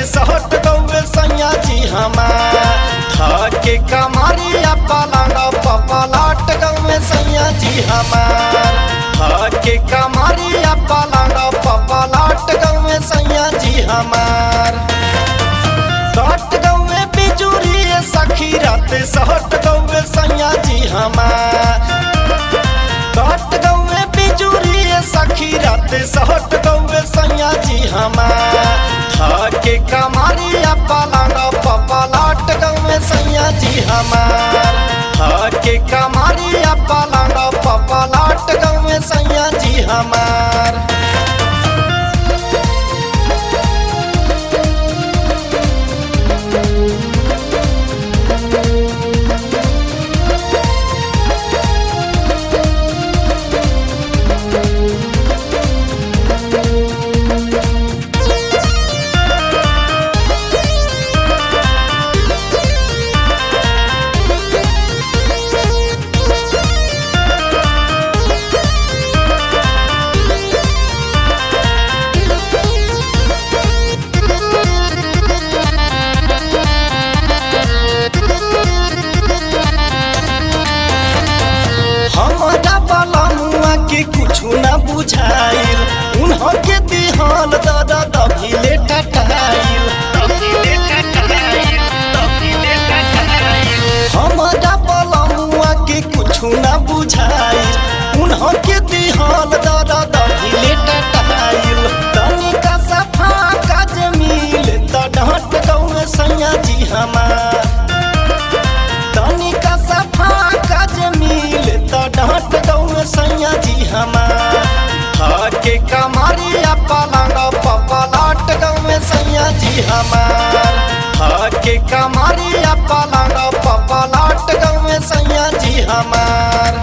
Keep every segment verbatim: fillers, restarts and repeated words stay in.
सहट गौवे सैया जी हमार धके कमरिया पलंग पपलाट गौवे सैया जी हमार धके कमरिया पलंग पपलाट गौवे सैया जी हमार कट गौवे बिजुरी सखी रात सहट गौवे सैया जी हमार कट गौवे बिजुरी सखी रात सहट गौवे सैया जी हमार धके कमरिया पलंग पपलाट गौवे सैया जी हमार धके कमरिया पलंग पपलाट गौवे सैया जी हमार कुछ न बुझाइल उन्हों के दिहाल दादा दभिले टटाइल हमारा बलमुआ के कुछ न बुझाइल उन्हों के दिहाल दादा दभिले टटाइल तनिका सफा काज मिल त डांट गौवे सैया जी हमार तनिका सफा काज मिल त डांट गौवे सैया जी हमार धके कमरिया पलंग पपलाट गौवे सैया जी हमार धके कमरिया पलंग पपलाट गौवे सैया जी हमार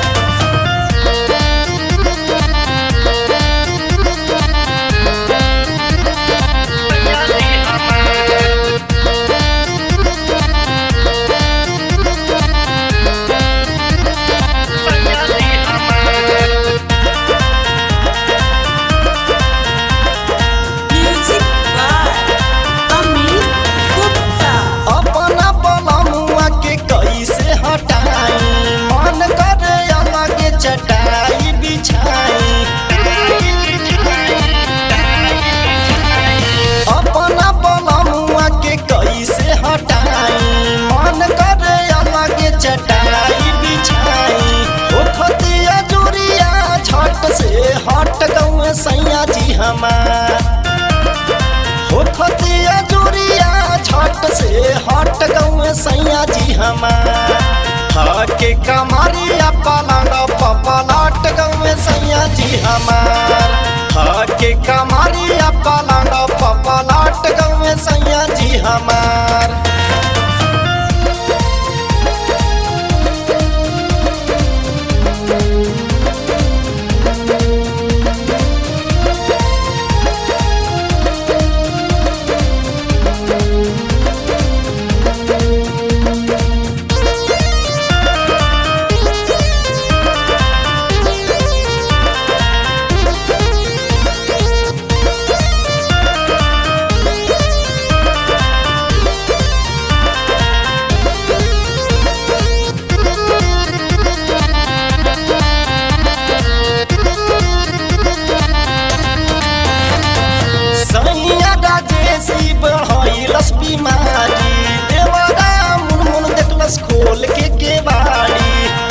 चटाई बिछाई अपना बलमुआ के कैसे हटाई मन करे अलग चटाई बिछाई ओखतिया जुरिया झट से हट गौवे सैया जी हमार ओखतिया जुरिया झट से हट गौवे सैया जी हमार धके कमरिया पलंग पपलाट गौवे सैया जी हमार धके कमरिया पलंग पपलाट गौवे सैया जी हमार बीमारी देवरा मुनमुन देखलस खोल के केवाड़ी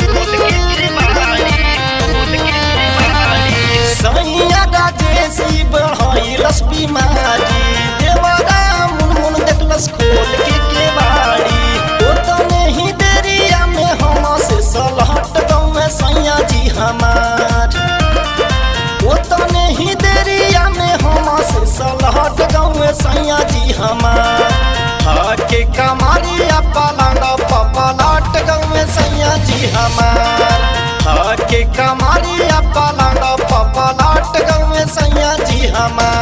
सैया राजेश बढ़ाइलस बीमारी देवरा मुनमुन देखलस खोल के केवाड़ी ओतने ही देरिया में हम से सलहट गौवे सैया जी हमार ओतने ही देरिया में हम से सलहट गौवे सैया जी हमार धके कमरिया पलंग पपलाट गौवे सैया जी हमार धके कमरिया पलंग पपलाट गौवे सैया जी हमार।